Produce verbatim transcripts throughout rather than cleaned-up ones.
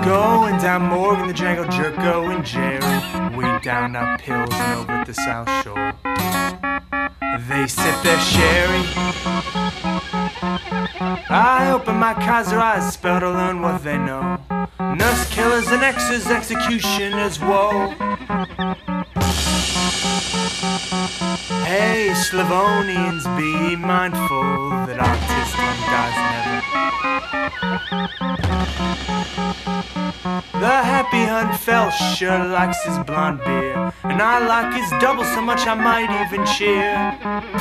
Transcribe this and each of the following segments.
Going down Morgan, the Django Jerko and Jerry, way down up hills and over at the South Shore. They sip their sherry. I open my Kaiser eyes, spell to learn what they know. Nurse killers and exes, executioners, whoa. Hey, Slavonians, be mindful that artists and guys never. The happy hunt Felsh sure likes his blonde beer, and I like his double so much I might even cheer.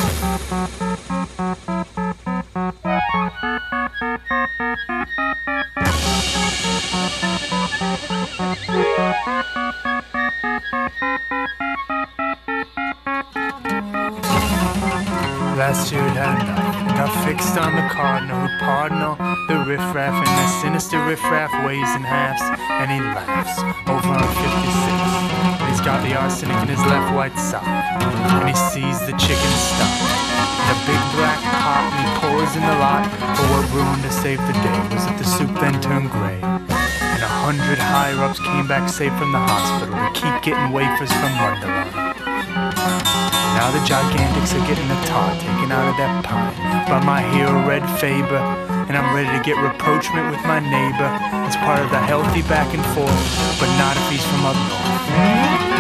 Last year it had enough, got fixed on the cardinal who pardon all the riffraff and the sinister riffraff ways and halves, and he laughs over on fifty-six. And he's got the arsenic in his left white sock, and he sees the chicken stock in a big black pot, and he pours in the lot. But what ruined to save the day was that the soup then turned gray, and a hundred higher-ups came back safe from the hospital to keep getting wafers from Wonderland. Now the gigantics are getting the tar taken out of that pine by my hero Red Faber, and I'm ready to get rapprochement with my neighbor as part of the healthy back and forth, but not if he's from up north.